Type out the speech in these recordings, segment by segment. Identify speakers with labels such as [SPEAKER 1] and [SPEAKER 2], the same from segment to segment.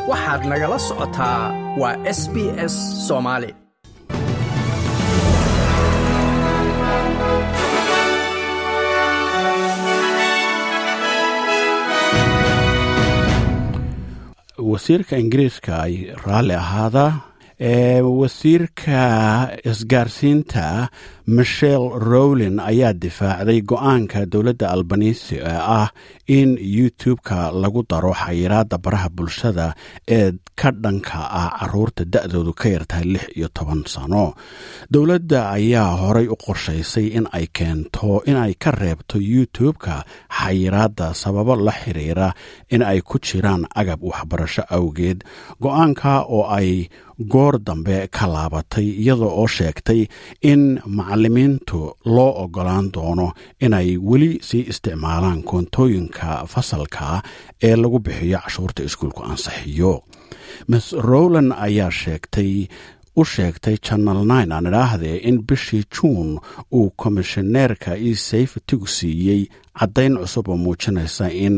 [SPEAKER 1] waxaad nagala socotaa waa SBS Soomaali
[SPEAKER 2] wasiirka Ingiriiska ay raali ahaada wasiirka isgaarsiinta Michelle Rowland ayaa difaacday go'aanka dawladda Albanese ah in YouTube-ka lagu daro xayiraadda baraha bulshada ee ka dhanka ah caruurta da'doodu ka yartahay 16 sano. Dawladda ayaa horay u qorshaysay in ay ka reebto YouTube-ka xayiraadda sababo la xiriira in ay ku jiraan agab waxbarasho awgeed. Go'aanka oo ay goor dambe ka laabatay iyadoo oo sheegtay in macallimiintu loo ogolaan doono inay weli sii isticmaalaan koontooyinka fasalka ee lagu bixiyo cashuurta iskuulku ansixiyo. Ms. Rowland ayaa u sheegtay Channel 9 aan idhaahdee in bishii Juun uu komishineerka e-safety-gu siiyey caddayn cusub oo muujinaysa in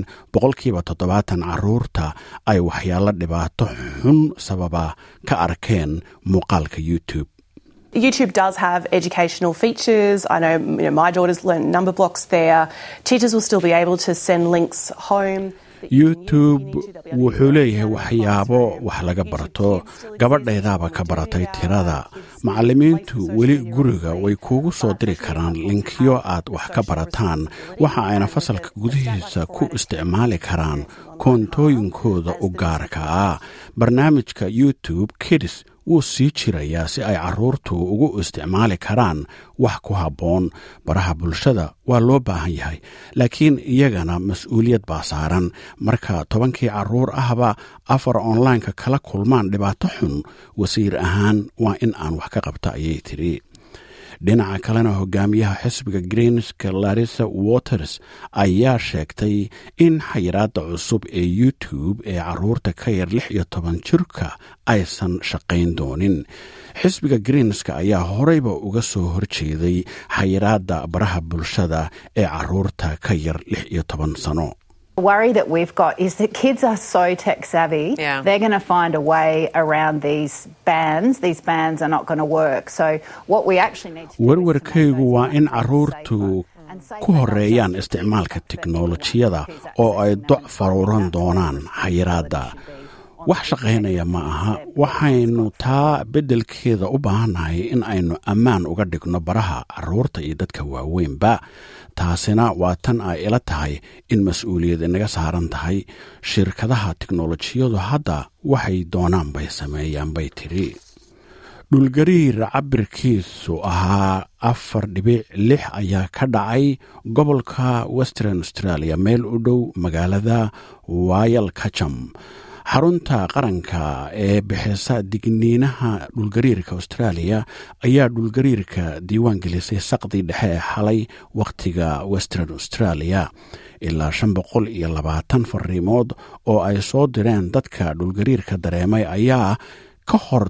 [SPEAKER 2] 70% caruurta ay waxyaalo dhibaato xun sababa ka arkeen muuqaalka YouTube.
[SPEAKER 3] YouTube does have educational features. I know, my daughter's learned number blocks there. Teachers will still be able to send links home.
[SPEAKER 2] YouTube wuxuu leeyahay waxyaabo wax laga barto. Gabadhaydaaba ka baratay tirada. Macallimiintu weli guriga way kuugu soo diri karaan linkyo aad wax ka barataan. Waxa ayna fasalka gudihiisa ku isticmaali karaan koontooyinkooda u gaarka ah. Barnaamijka YouTube Kids wuu sii jirayaa si ay caruurtu ugu isticmaali karaan wax ku habboon. Baraha bulshada waa loo baahan yahay, laakiin iyagana mas'uuliyad baa saaran. Marka 10 caruur ahba 4 online-ka kala kulmaan dhibaato xun, wasiir ahaan waa in aan wax ka qabta ayay tiri. Dhinaca kalena hogaamiyaha xisbiga Greenska Larissa Waters ayaa sheegtay in xayiraadda cusub ee YouTube ee caruurta ka yar 16 jirka aysan shaqayn doonin. Xisbiga Greenska ayaa horeyba uga soo horjeeday xayiraadda baraha bulshada ee caruurta ka yar 16 sano.
[SPEAKER 4] The worry that we've got is that kids are so tech savvy. Yeah. They're going to find a way around these bans. These bans are not going to work. So what we actually need to do
[SPEAKER 2] warwarkaygu waa in caruurtu ku horeeyaan isticmaalka tiknoolajiyada oo ay doc faruuran doonaan xayiraadda. Wax shaqaynaya ma aha. Waxaynu taa beddelkeeda u baahannahay in aynu ammaan uga dhigno baraha caruurta iyo dadka waaweynba. Taasina waa tan ay ila tahay in mas'uuliyad inaga saaran tahay. Shirkadaha tiknoolajiyadu hadda waxay doonaan bay sameeyaan bay tiri. Dhulgariir cabirkiisu ahaa 4.6 ayaa ka dhacay gobolka Western Australia meel u dhow magaalada Wayalkacham. Xarunta qaranka ee bixisa digniinaha dhulgariirka Australia ayaa dhulgariirka diiwaan gelisay saqdi dhexe ee xalay waqtiga Western Australia. Ilaa 520 fariimood oo ay soo direen dadka dhulgariirka dareemay ayaa ka hor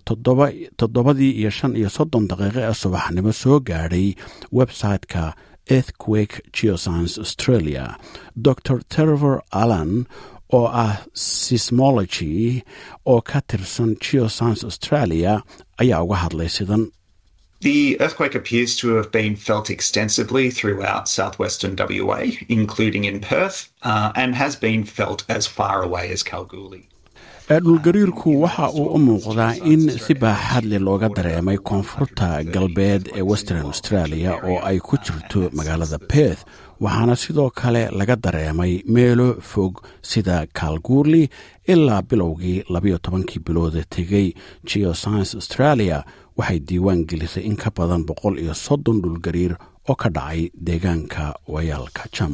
[SPEAKER 2] 7:35 ee subaxnimo soo gaadhay website-ka Earthquake Geoscience Australia. Dr. Trevor Allen oo ah seismology oo ka tirsan Geoscience Australia ayaa uga hadlay sidan.
[SPEAKER 5] The earthquake appears to have been felt extensively throughout southwestern WA, including in Perth, and has been felt as far away as Kalgoorlie.
[SPEAKER 2] Dhulgariirku waxa uu u muuqdaa in si baaxad leh looga dareemay koonfurta galbeed ee Western Australia oo ay ku jirto magaalada Perth. Waxaana sidoo kale laga dareemay meelo fog sida Kalgoorlie ilaa bilowgii 12 bilood tegay. Geoscience Australia waxay diiwaan gelisay in ka badan 130 dhulgariir oo ka dhacay deegaanka Wayalkacham.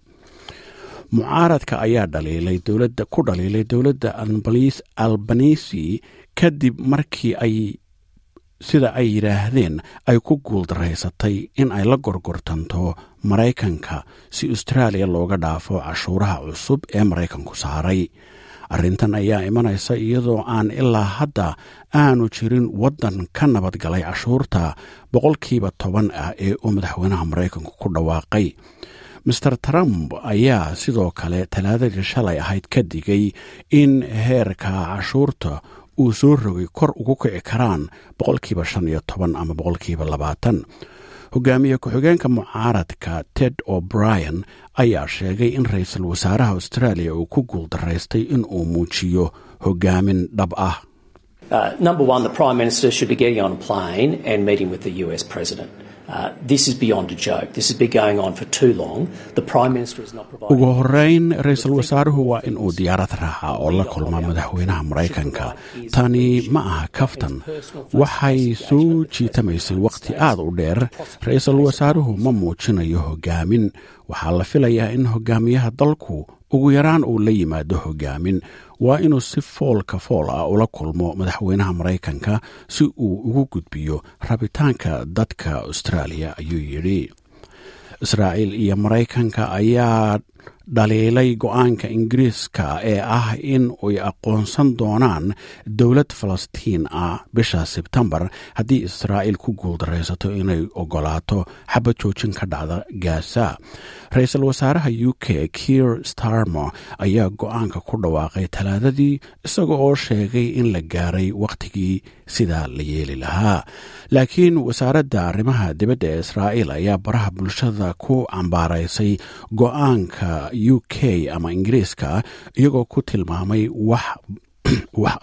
[SPEAKER 2] Mucaaradka ayaa ku dhaliilay dawladda Albanese kadib markii ay sida ay yiraahdeen ay ku guuldareysatay in ay la gorgortanto Mareykanka si Australia looga dhaafo cashuuraha cusub ee Mareykanku saaray. Arrintan ayaa imanaysa iyadoo aan ilaa hadda aanu jirin waddan ka nabadgalay cashuurta 10% ah ee uu madaxweynaha Mareykanku ku dhawaaqay. Mr. Trump ayaa sidoo kale talaadadii shalay ahayd ka digay in heerka cashuurta uu soo rogay kor ugu kici karaan 15% ama 20%. hogaamiye ku-xigeenka mucaaradka Ted O'Brien ayaa sheegay in ra'iisul wasaaraha Australia uu ku guuldaraystay in uu muujiyo hogaamin dhab ah.
[SPEAKER 1] Number one, the Prime Minister should be getting on a plane and meeting with the US President. This is beyond a joke. This has been going on for too long. The Prime Minister is not providing... ugu horeyn ra'iisul wasaaruhu waa in uu diyaarad raaca oo la kulma madaxweynaha Mareykanka. Tani ma aha kaftan. Waxay soo jiitamaysay waqti aad u dheer. Ra'iisul wasaaruhu ma muujinayo hogaamin. Waxaa la filayaa in hogaamiyaha dalku ugu yaraan uu la yimaado hogaamin. waa inuu si foolka fool ah ula kulmo madaxweynaha Mareykanka si uu ugu gudbiyo rabitaanka dadka Australia ayuu yidhi. Israa'iil iyo Mareykanka ayaa dhaliilay go'aanka Ingiriiska ee ah in ay aqoonsan doonaan dowlad Falastiin ah bisha Sebtembar haddii Israa'iil ku guuldareysato inay ogolaato xabad joojin ka dhacda Gaza. Ra'iisul wasaaraha UK Keir Starmer ayaa go'aanka ku dhawaaqay talaadadii isagoo oo sheegay in la gaaray waqtigii sida la yeeli lahaa. Laakiin wasaaradda arrimaha dibadda ee Israa'iil ayaa baraha bulshada ku cambaaraysay go'aanka UK ama Ingiriiska iyagoo ku tilmaamay wax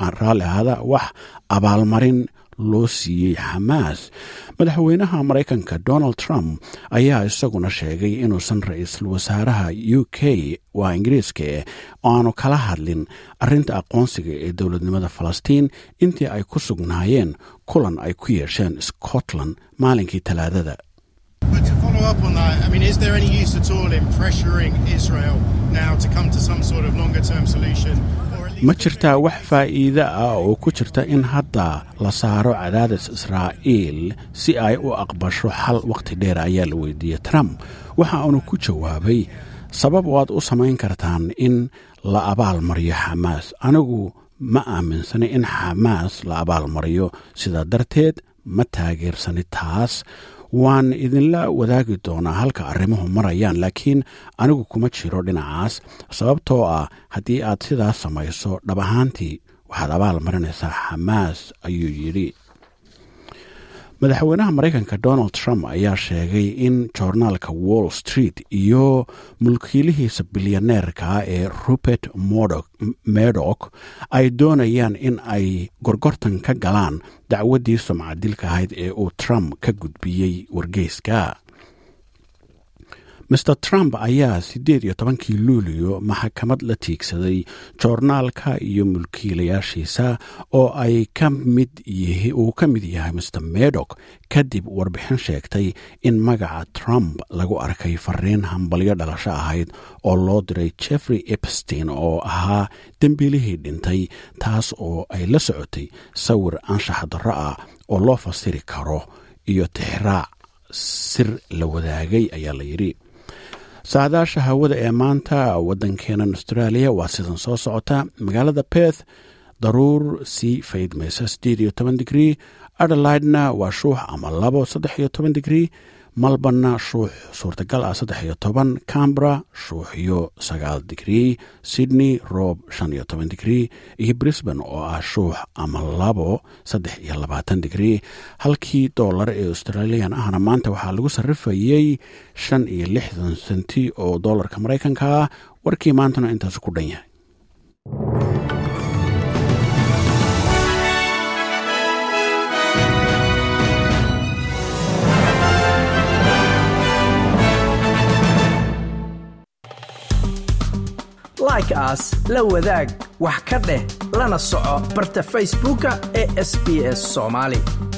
[SPEAKER 1] abaalmarin loo siiyey Xamaas. Madaxweynaha Mareykanka Donald Trump ayaa isaguna sheegay inuusan ra'iisul wasaaraha UK waa Ingiriiska aanu kala hadlin arrinta aqoonsiga ee dowladnimada Falastiin intii ay ku sugnaayeen kulan ay ku yeesheen Scotland maalinkii Talaadada.
[SPEAKER 6] But to follow up on that, I mean, is there any use at all in pressuring Israel now to come to some sort of longer-term solution?
[SPEAKER 2] ma jirtaa wax faa'iido ah oo ku jirta in hadda la saaro cadaadis Israa'iil si ay u aqbasho xal waqti dheer ayaa la weydiiyey Trump. waxa uu ku jawaabay sabab waad u samayn kartaan in la abaal mariyo Xamaas. anigu ma aaminsana in Xamaas la abaal mariyo, sidaa darteed ma taageersani taas. waan idinla wadaagi doonaa halka arrimuhu marayaan, laakiin anigu kuma jiro dhinacaas sababtoo ah haddii aad sidaas samayso dhab ahaantii waxaad abaal marinaysaa Xamaas ayuu yidhi. madaxweynaha Mareykanka Donald Trump ayaa sheegay in joornaalka Wall Street iyo mulkiilihiisa bilyaneerka ee Rupert Murdoch ay doonayaan in ay gorgortan ka galaan dacwaddii sumcadilka ahayd ee uu Trump ka gudbiyey wargeyska. Mr. Trump ayaa 18 Luulyo maxkamad la tiigsaday joornaalka iyo mulkiilayaashiisa oo ay ka mid yahay Mr. Murdoch kadib warbixin sheegtay in magaca Trump lagu arkay fariin hambalyo dhalasho ahayd oo loo diray Jeffrey Epstein oo ahaa dembiilihii dhintay, taas oo ay la socotay sawir anshax darro ah oo loo fasiri karo iyo tixraac sir la wadaagay ayaa la yidhi. saadaasha hawada ee maanta waddankeena Australia waa sidan soo socota. magaalada Perth daruur sii faydmaysa 18 digrii, Adelaide-na waa shuux ama 13 digrii, Melbourne shuux suurtagal ah 13, Canberra shuux iyo 9 digrii, Sydney roob 15 digrii iyo Brisbane oo ah shuux ama 23 digrii. halkii dollar ee Australian ahna maanta waxaa lagu sarrifayay 65 senti oo dollarka Mareykanka ah. warkii maantana intaas ku dhan yahay.
[SPEAKER 7] like us, la wadaag, wax ka dheh, lana soco barta Facebooka ee SBS Somali.